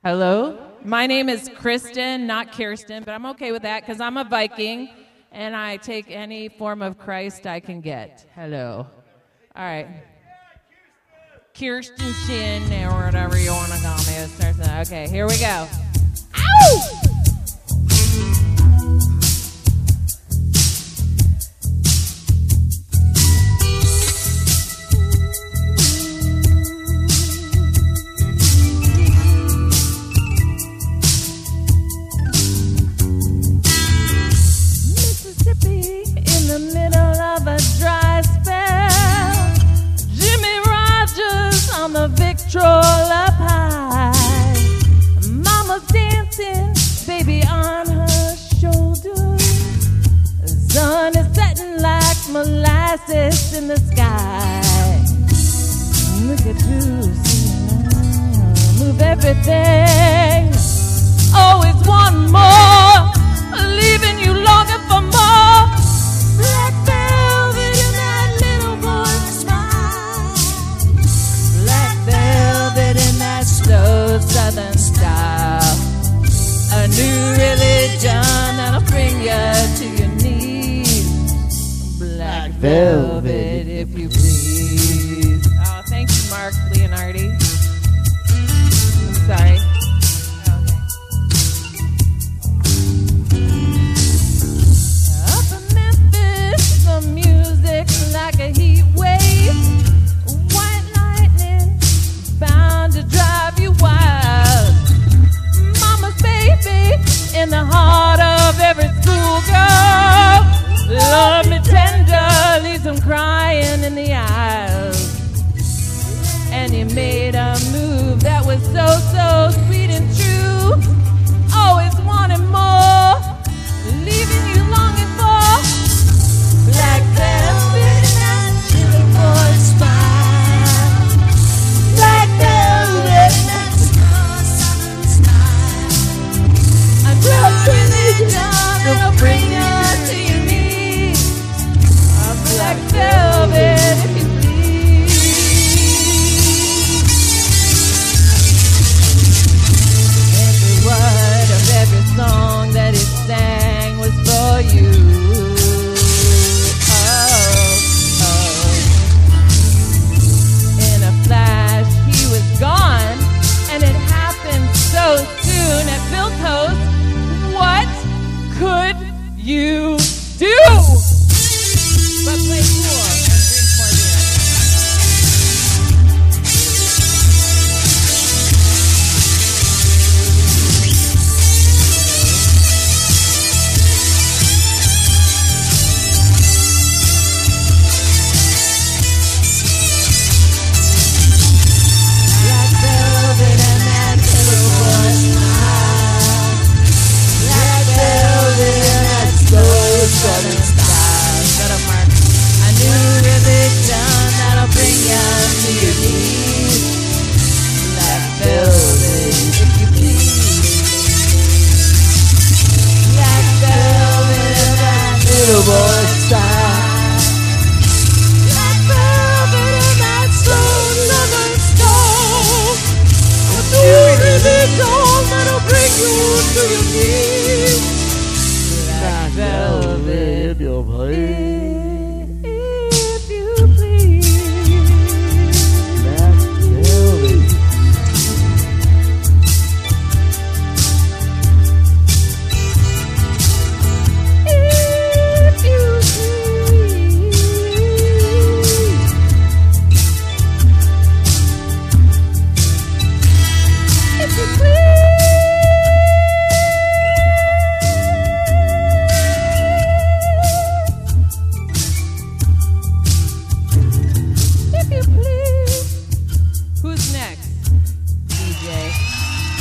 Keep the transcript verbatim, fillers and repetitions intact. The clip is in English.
Hello? My name is Kristen, not Kirsten, but I'm okay with that because I'm a Viking and I take any form of Christ I can get. Hello. All right. Kirsten Shin or whatever you want to call me. Okay, here we go. Ow! Victrola up high, mama's dancing, baby on her shoulder. The sun is setting like molasses in the sky. Look at you, move everything. Always one more, leaving you longing for more. Black velvet in that little boy's smile. Black velvet in that slow southern style. A new religion that'll bring you to your knees. Black velvet, if you please. Oh, thank you, Mark Leonardi. I'm sorry. Up in Memphis, the music's like a heat wave. White lightning, bound to drive you wild. Mama's baby, in the heart of every schoolgirl. Love me tender, leaves them crying in the aisles. And he made a move that was so, so